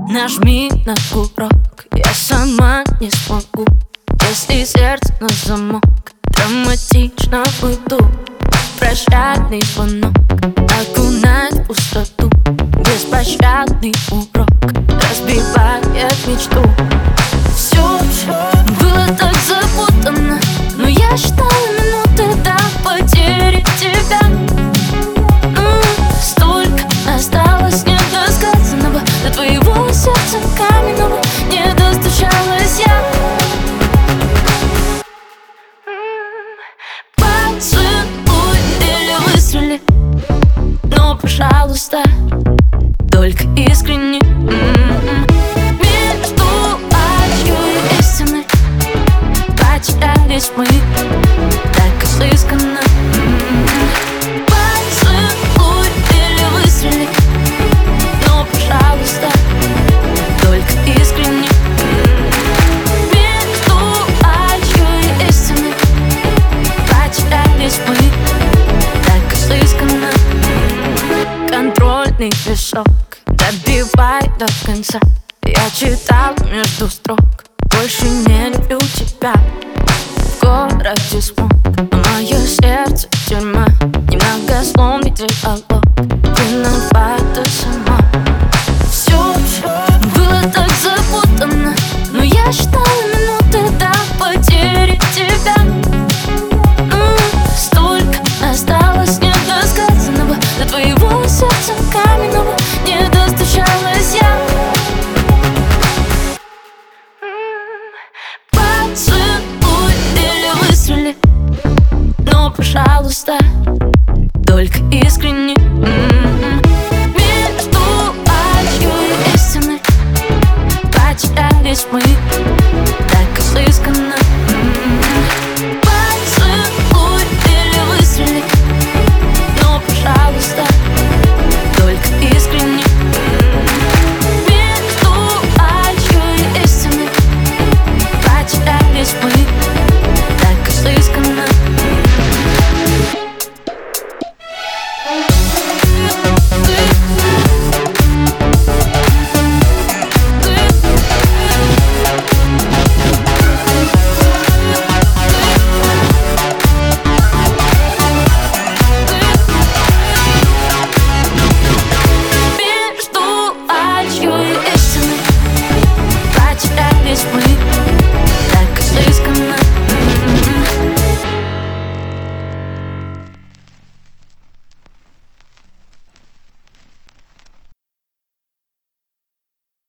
Нажми на курок, я сама не смогу. Если сердце на замок, драматично уйду. Прощальный звонок окунает в пустоту. Беспощадный урок разбивает мечту. Все было так запутанно, но я считала минуты до потери тебя. Столько осталось недосказанного, до твоего сердца каменного не достучалась я. Поцелуй или выстрели, но, пожалуйста, только искренне. Между ложью и истиной потерялись мы так изысканно. Поцелуй или выстрели, но, пожалуйста, только искренне. Между ложью и истиной потерялись мы так изысканно. Контрольный песок добивай до конца. Я читал между строк: больше не люблю тебя. В городе смог, а мое сердце тюрьма. Немного сломит диалог,